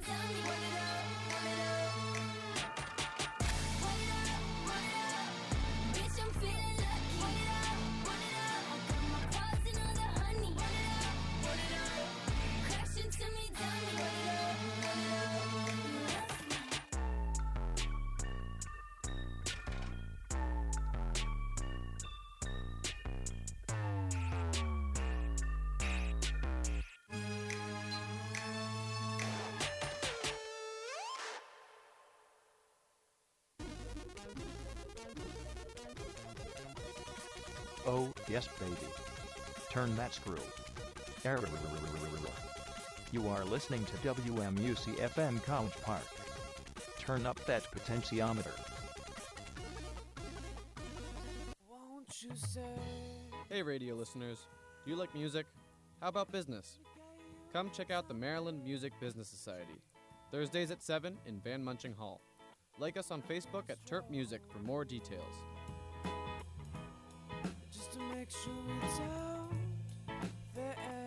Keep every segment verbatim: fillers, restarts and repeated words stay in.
tell me what it up, what it up. What it up, what it up. Bitch, I'm feeling lucky. What it up, what it up. I got my claws in all the honey. What it up, what it up. Crash into me, tell me what it up, what it up. Oh, yes, baby. Turn that screw. You are listening to W M U C F M College Park. Turn up that potentiometer. Won't you say? Hey radio listeners, do you like music? How about business? Come check out the Maryland Music Business Society. Thursdays at seven in Van Munching Hall. Like us on Facebook at Terp Music for more details. Just to make sure it's out there.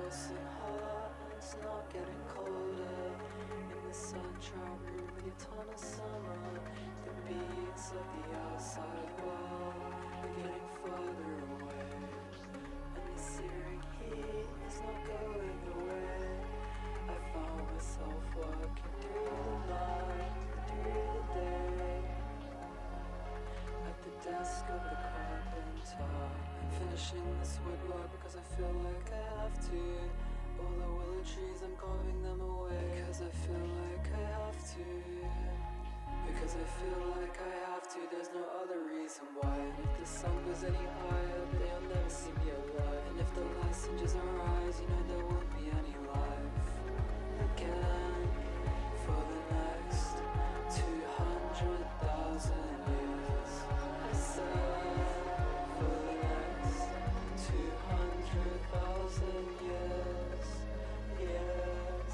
close and hot, and it's not getting colder. In the sunshine room with your ton of summer, the beats of the outside world are getting further away, and the searing heat is not going away. I found myself working through the night, through the day, at the desk of the carpenter. I'm finishing this woodwork because I feel like I have to. All the willow trees, I'm carving them away because I feel like I have to. Because I feel like I have to, there's no other reason why. And if the sun goes any higher, they'll never see me alive. And if the passengers arise, you know there won't be any life again for the next two hundred thousand years. I said for the next two hundred thousand years. Yes.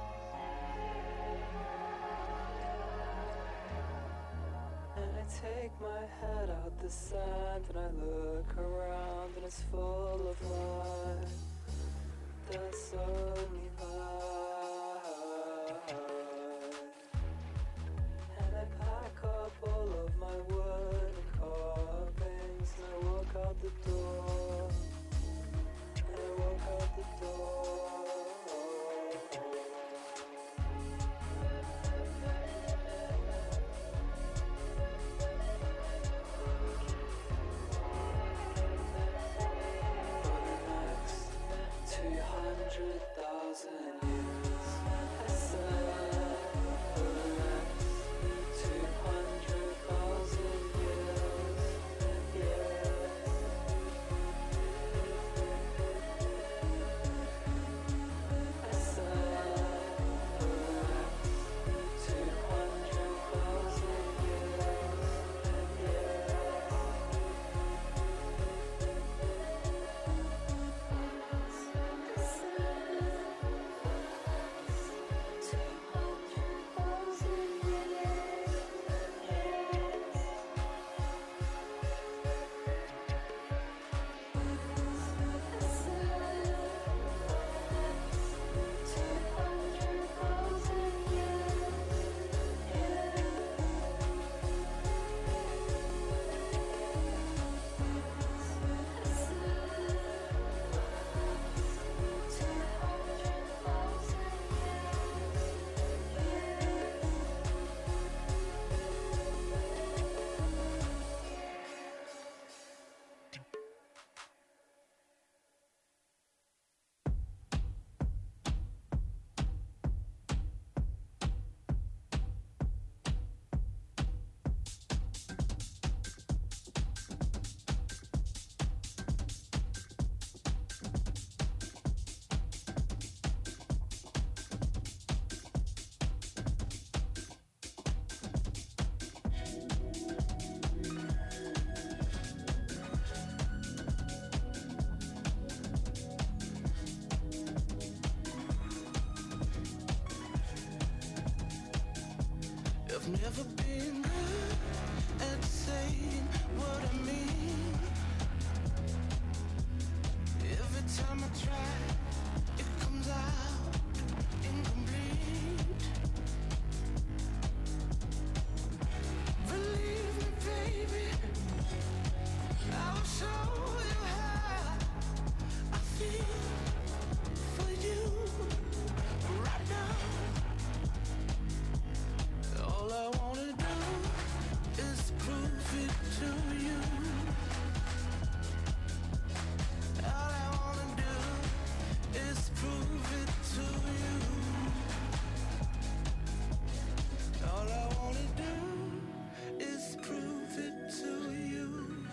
And I take my head out the sand and I look around and it's full of life. That's only life. And I pack up all of my wood and carvings and I walk out the door. And I walk out the door. two hundred thousand years. I said for the next two hundred thousand years. Yes. I said for the next two hundred thousand years. Yes. I've never been good at saying what I mean. Every time I try, it comes out incomplete. Believe me, baby, I'll show you how I feel for you right now. All I wanna do is prove it to you. All I wanna do is prove it to you. All I wanna do is prove it to you.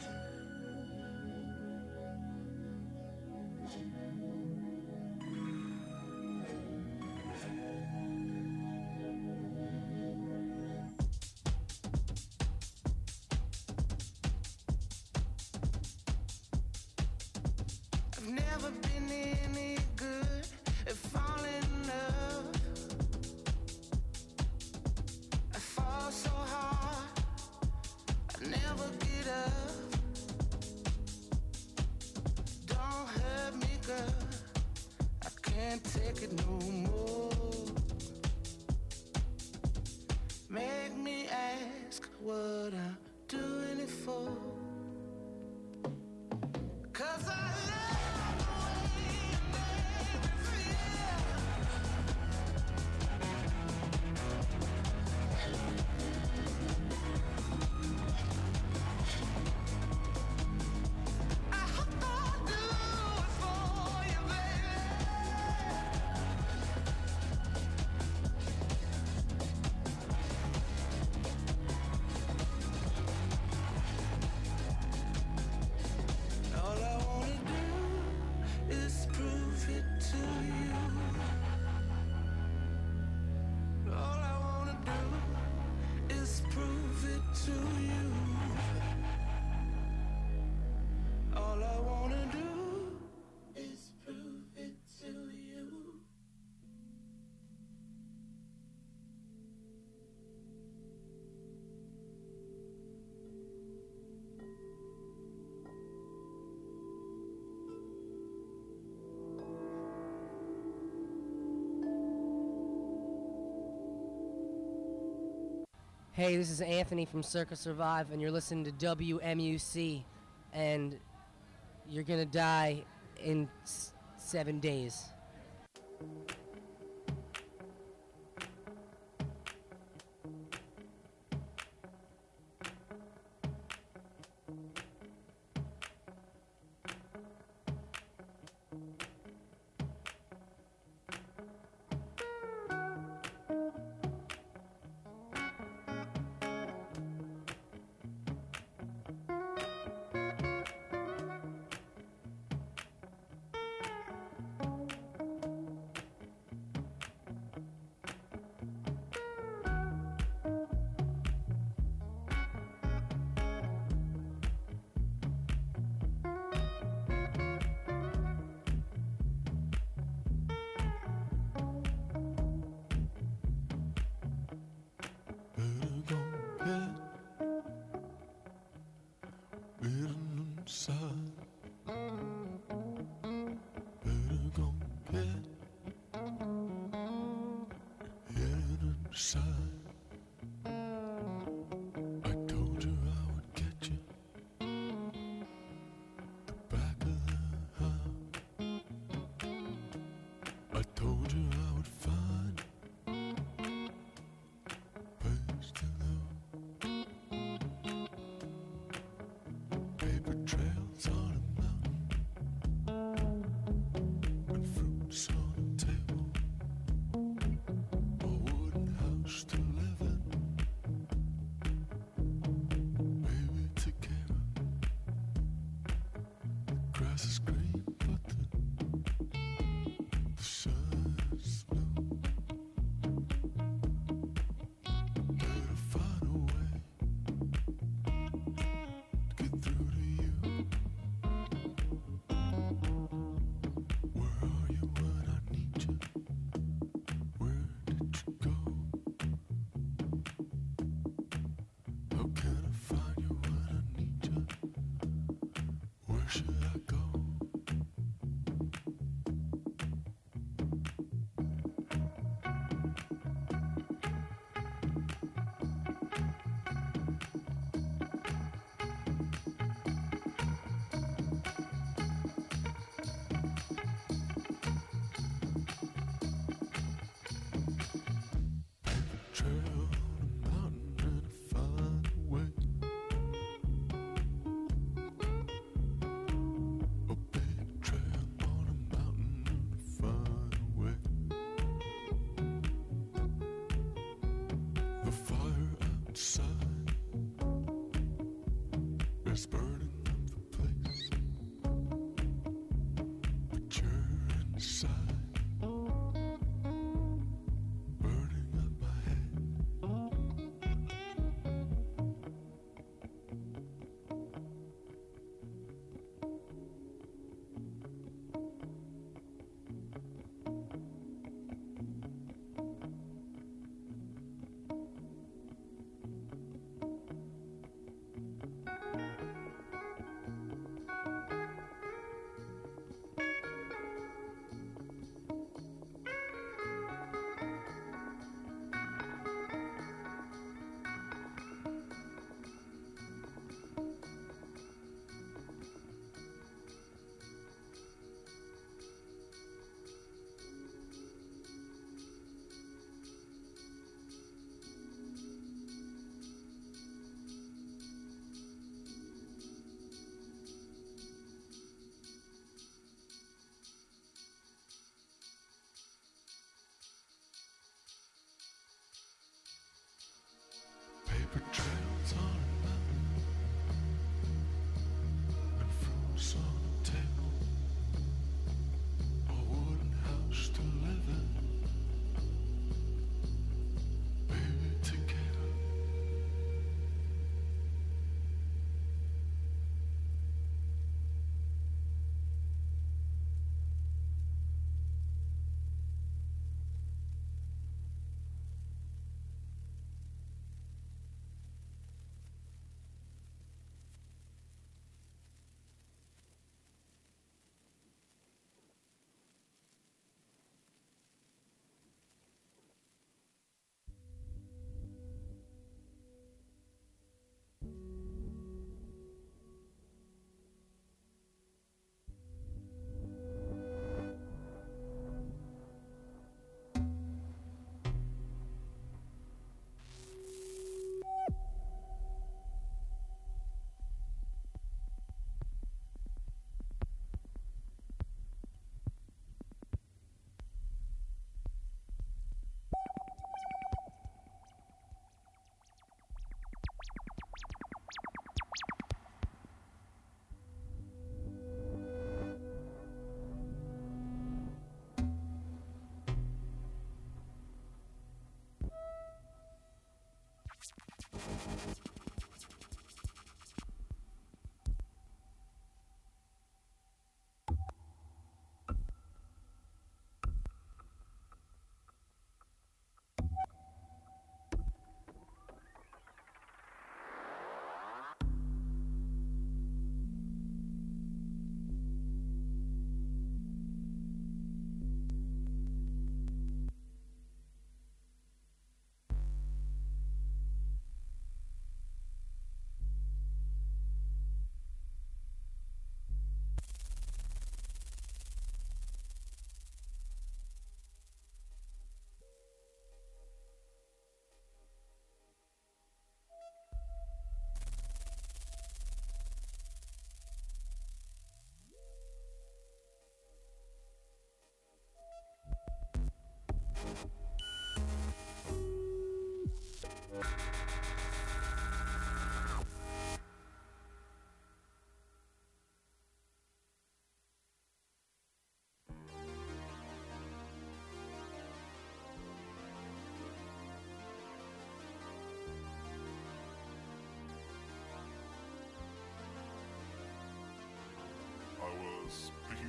I've never been any good at falling in love. I fall so hard, I never get up. Don't hurt me, girl, I take it no more. Make me ask what I'm doing it for. 'Cause I love the way you make me feel. I hope I'll do it for you, baby. All I wanna do is prove it to you. All I wanna do is prove it to you. All I wanna do is prove it to you. Hey, this is Anthony from Circa Survive, and you're listening to W M U C, and you're gonna die in s- seven days.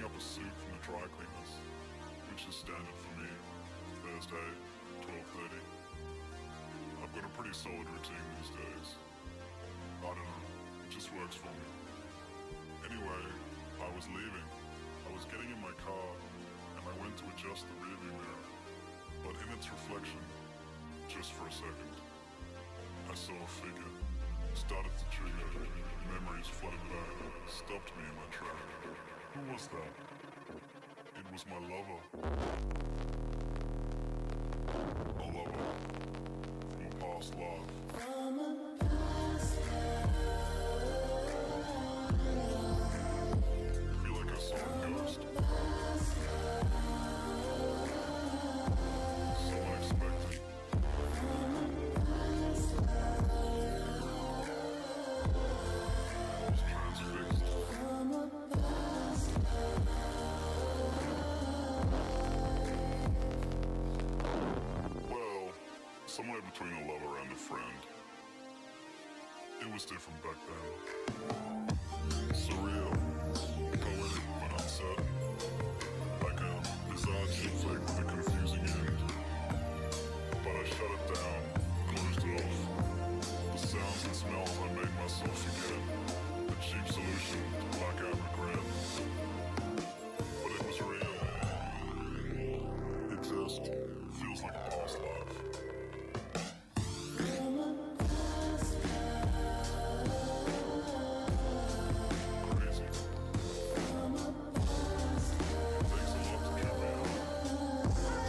up a suit from the dry cleaners, which is standard for me. Thursday, twelve thirty. I've got a pretty solid routine these days. I don't know, it just works for me. Anyway, I was leaving. I was getting in my car, and I went to adjust the rearview mirror. But in its reflection, just for a second, I saw a figure. Started to trigger. Memories flooded back. Stopped me in my track. Who was that? It was my lover. A lover. From a past life. From a past I feel like I saw a ghost. So unexpected. I was transfixed. Well, somewhere between a lover and a friend. It was different back then. Surreal, poetic but uncertain. Like a bizarre chick flick with a confusing end. But I shut it down, closed it off. The sounds and smells I made myself forget. The cheap solution to black out regret. But it was real. It just feels like a past life. Crazy. Takes a lot to trip me out.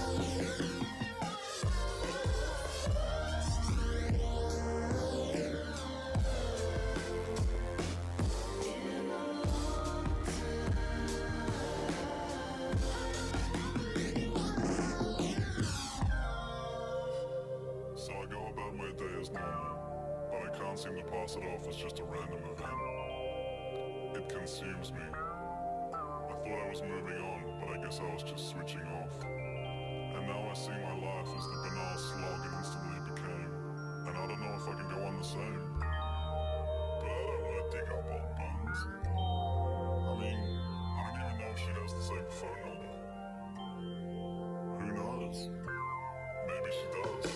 So I go about my day as normal, but I can't seem to pass it off as just a random event. It consumes me. I thought I was moving on, but I guess I was just switching off. And now I see my life as the banal slog it instantly became. And I don't know if I can go on the same. But I don't want to dig up old bones. I mean, I don't even know if she has the same phone number. Who knows? Maybe she does.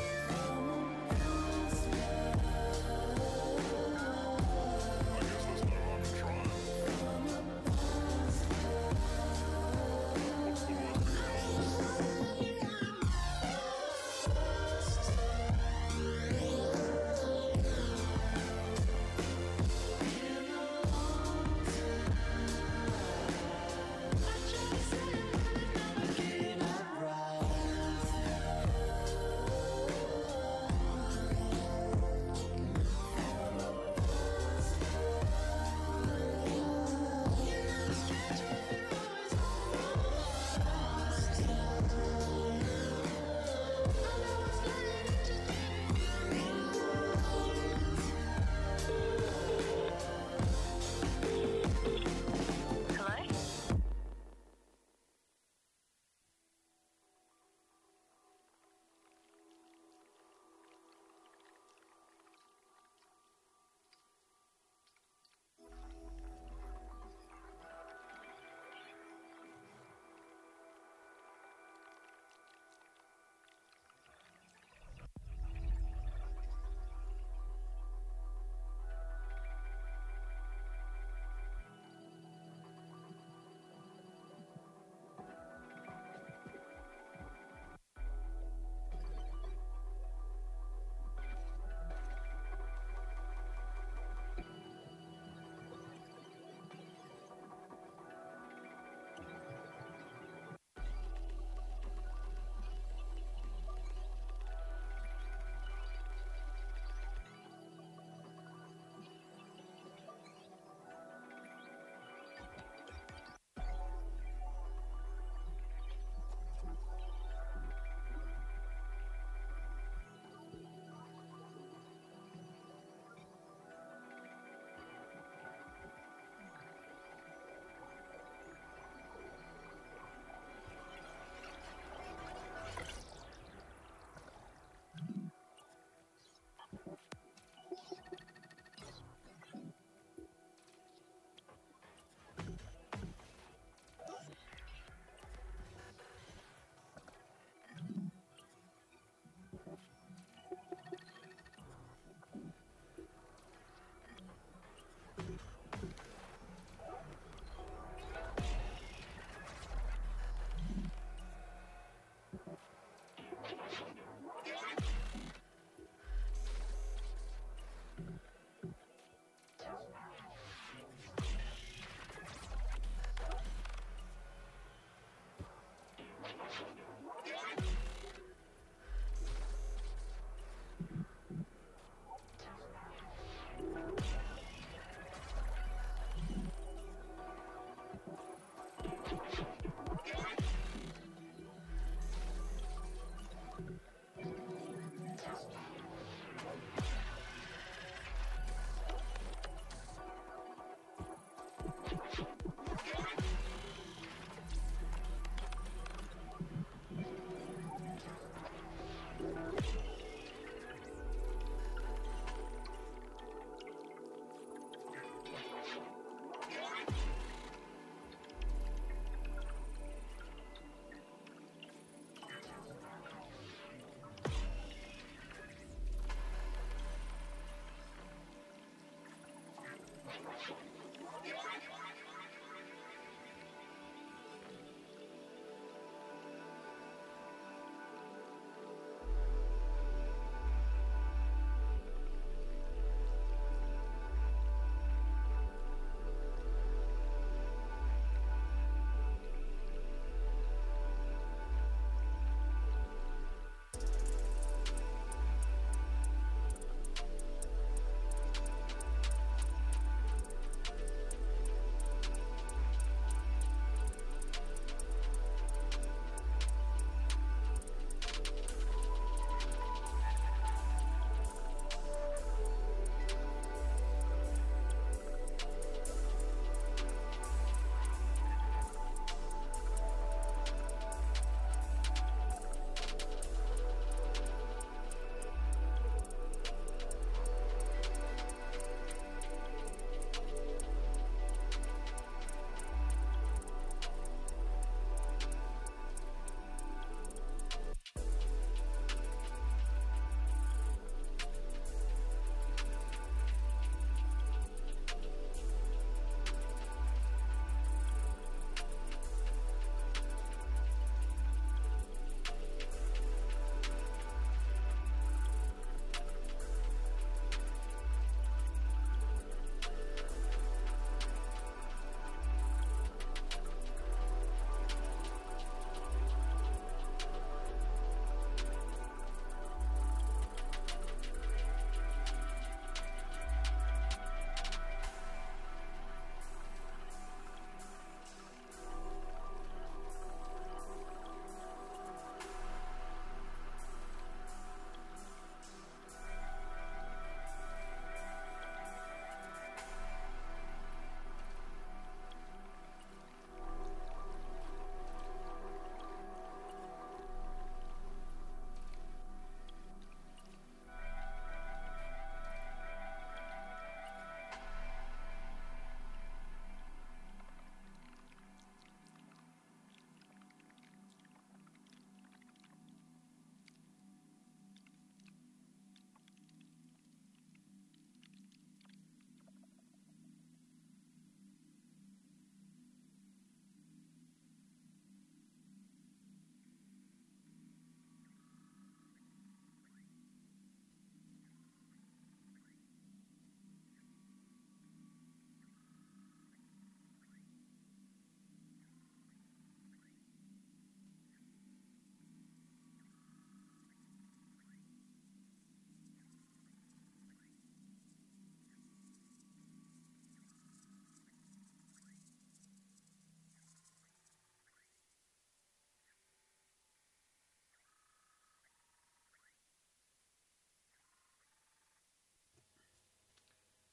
I guess there's no harm in trying. What's the worst that can happen? Never gave up right.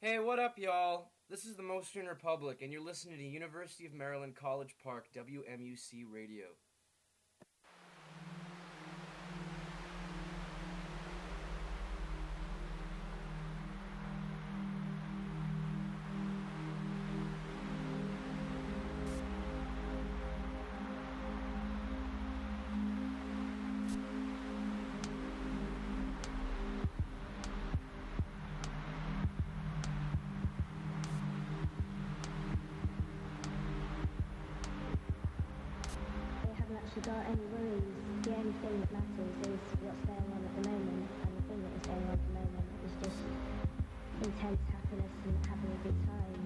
Hey, what up, y'all? This is the Mostern Republic, and you're listening to University of Maryland College Park W M U C Radio. They haven't actually got any worries. The only thing that matters is what's going on at the moment, and the thing that is going on at the moment is just intense happiness and having a good time.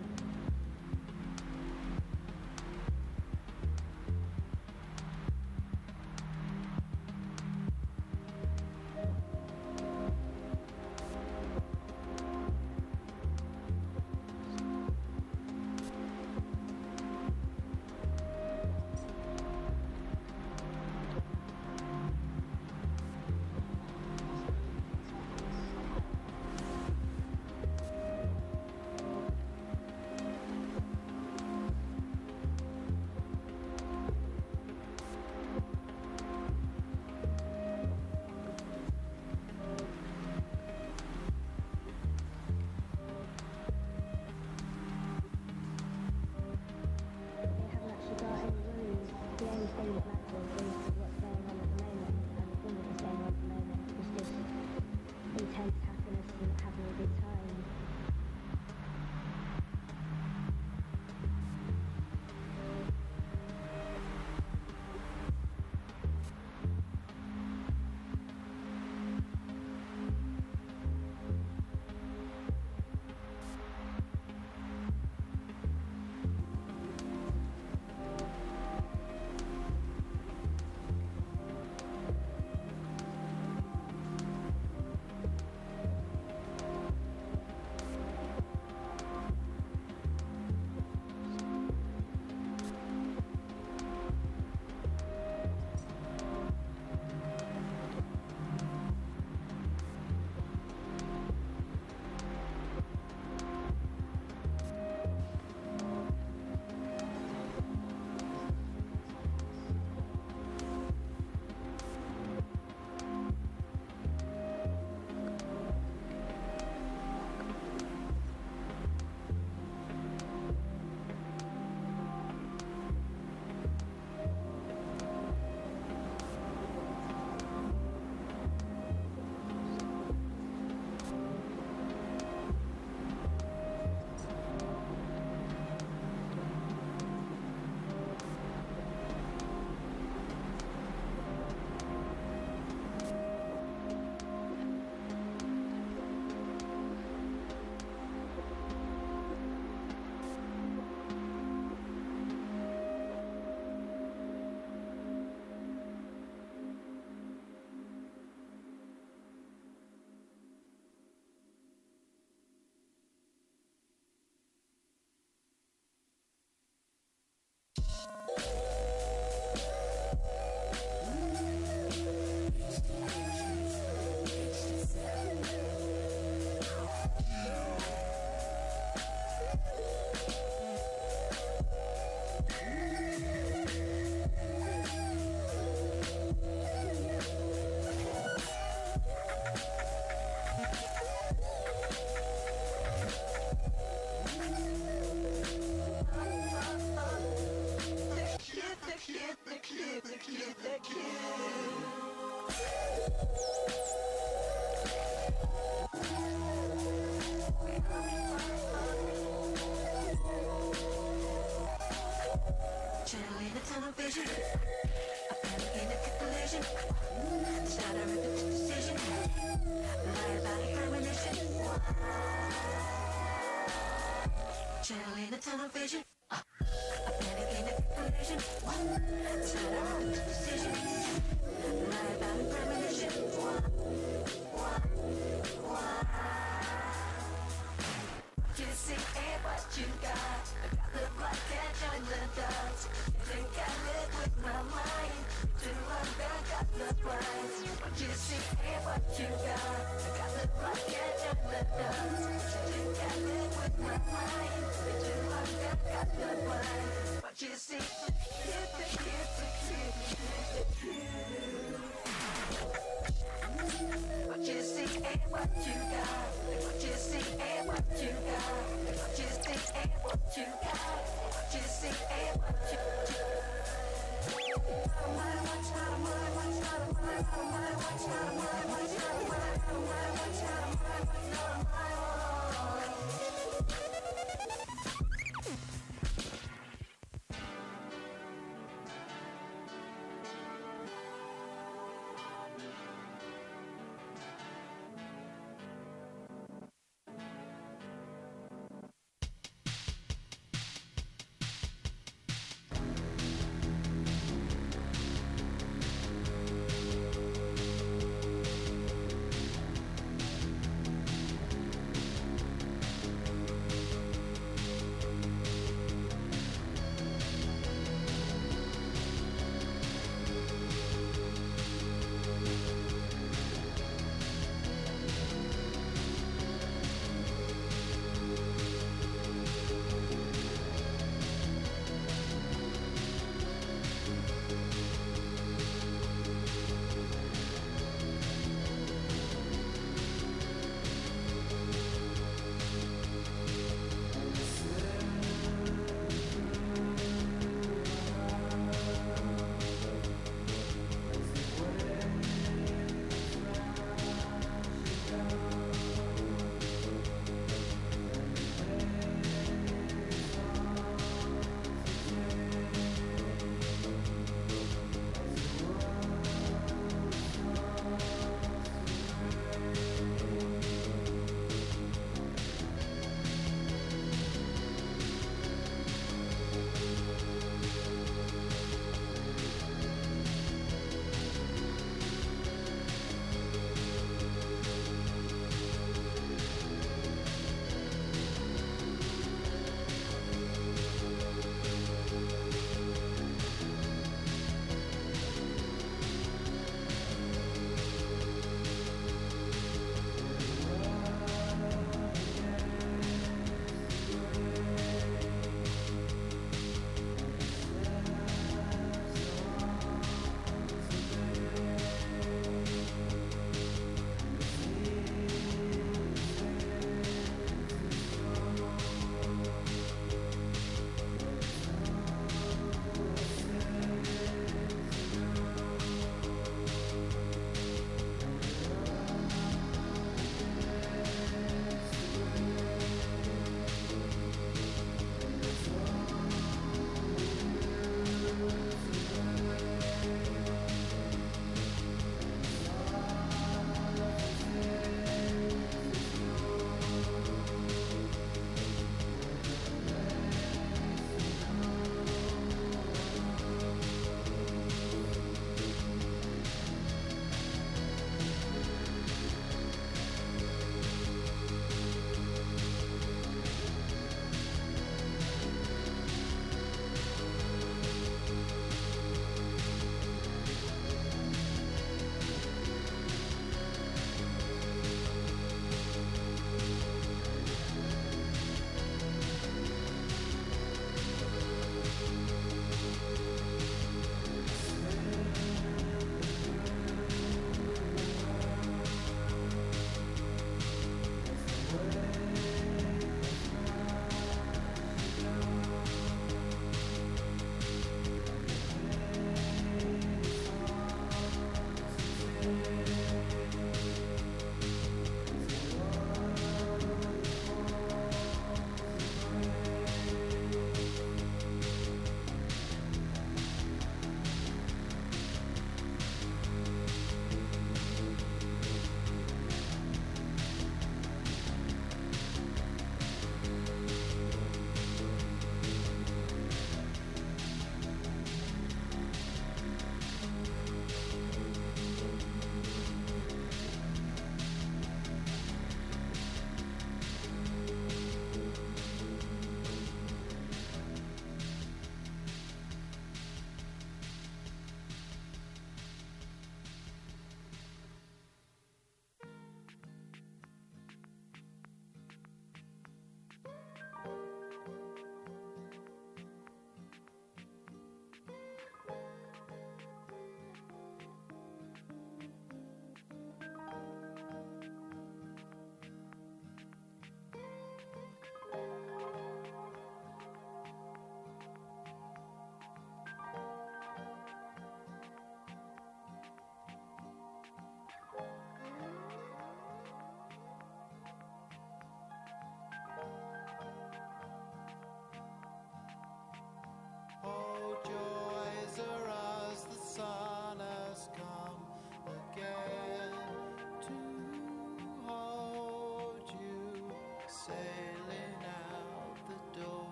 They haven't actually got any worries. The only thing that matters is what's going on at the moment, and the thing that is going on at the moment is just intense happiness and having a good time. Channel in a tunnel vision. A panic in a collision. Start a repeated decision. Lie about a premonition. Channel in a tunnel vision. A panic in a collision. Start a repeated decision. Lie about a premonition. You see ain't what you got. I got the blood catch on the dots. Think I live with my mind. To run back, got the prize. What you see ain't what you got. I got the blood catch on the dots. Think I live with my mind. Itu langkahkan depan. What you see, hit the hit the hit the hit. What you see ain't what you got. What you see ain't what you got. What you see ain't what you got. What you see ain't what you got.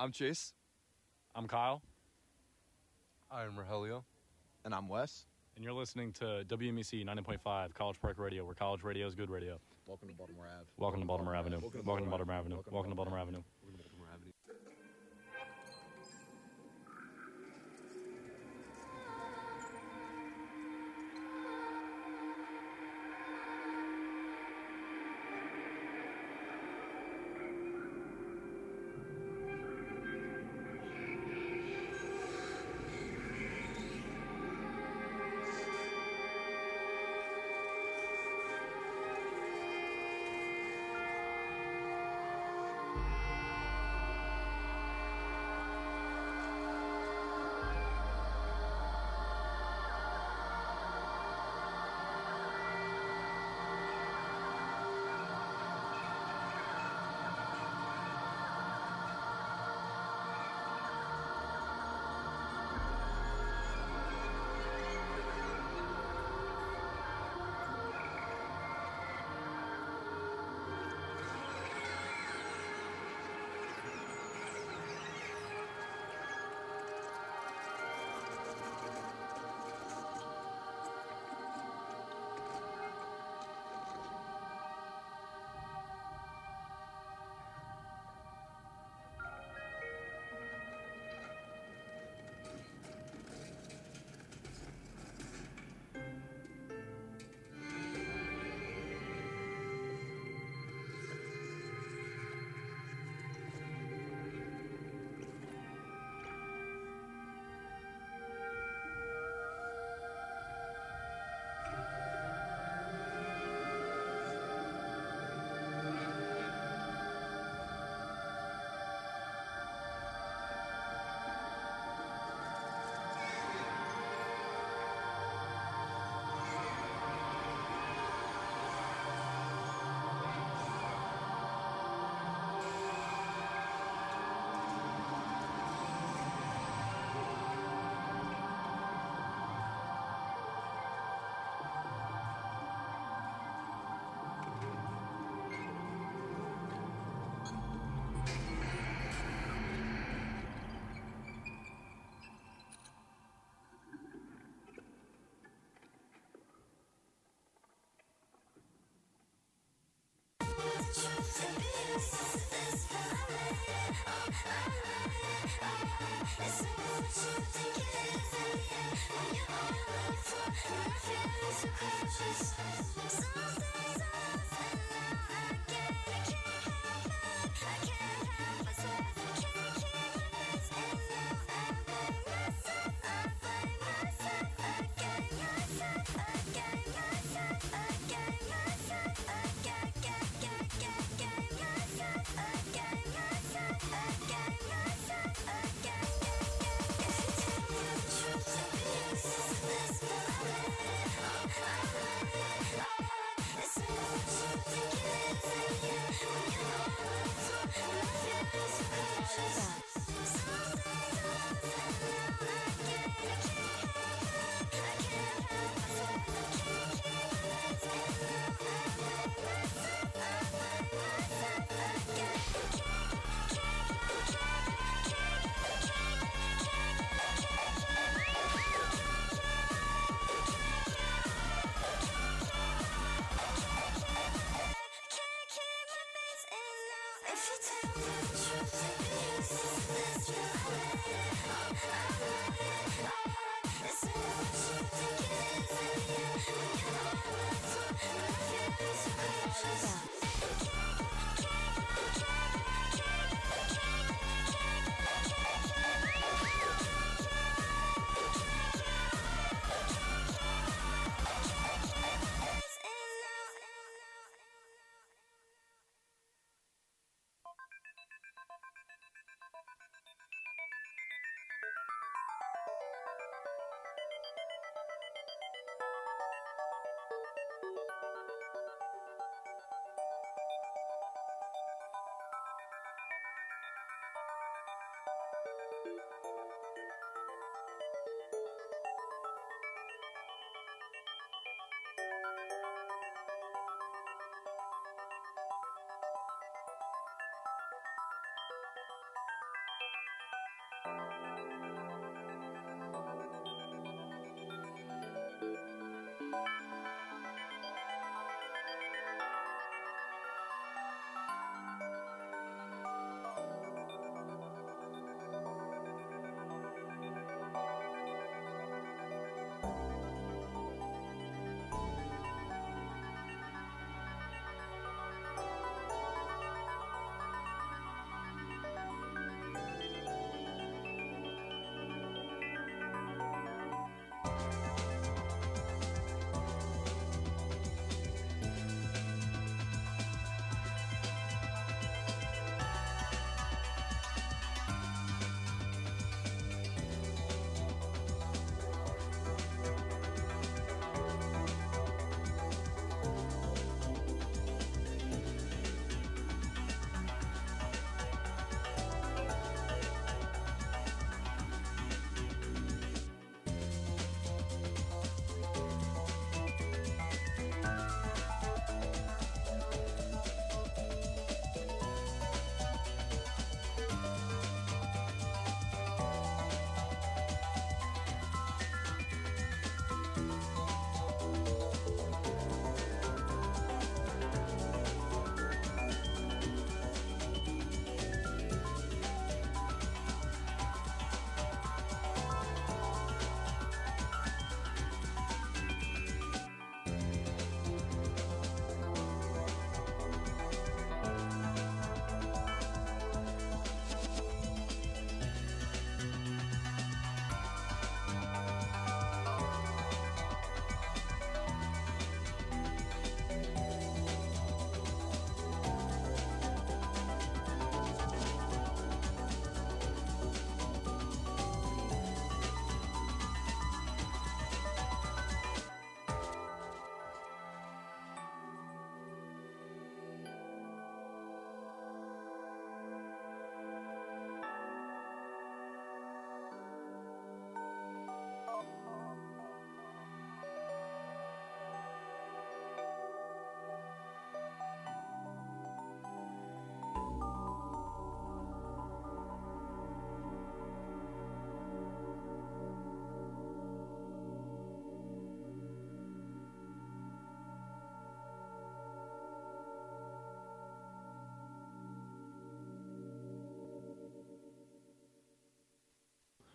I'm Chase. I'm Kyle. I'm Rogelio. And I'm Wes. And you're listening to W M E C ninety point five College Park Radio, where college radio is good radio. Welcome to Baltimore Ave. Welcome to Baltimore Avenue. Welcome to Baltimore Avenue. Welcome to Baltimore Avenue.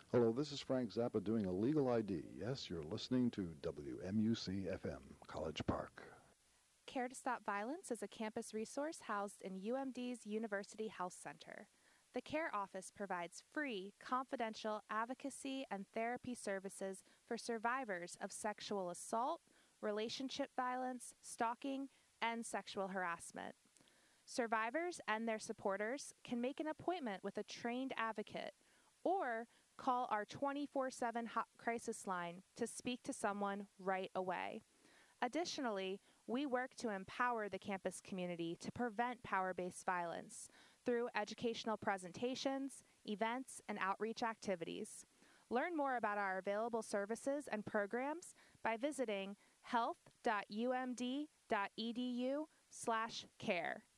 Hello, this is Frank Zappa doing a legal I D. Yes, you're listening to W M U C F M, College Park. Care to Stop Violence is a campus resource housed in U M D's University Health Center. The CARE office provides free, confidential advocacy and therapy services for survivors of sexual assault, relationship violence, stalking, and sexual harassment. Survivors and their supporters can make an appointment with a trained advocate or call our twenty-four seven hot crisis line to speak to someone right away. Additionally, we work to empower the campus community to prevent power-based violence through educational presentations, events, and outreach activities. Learn more about our available services and programs by visiting health dot u m d dot e d u slash care.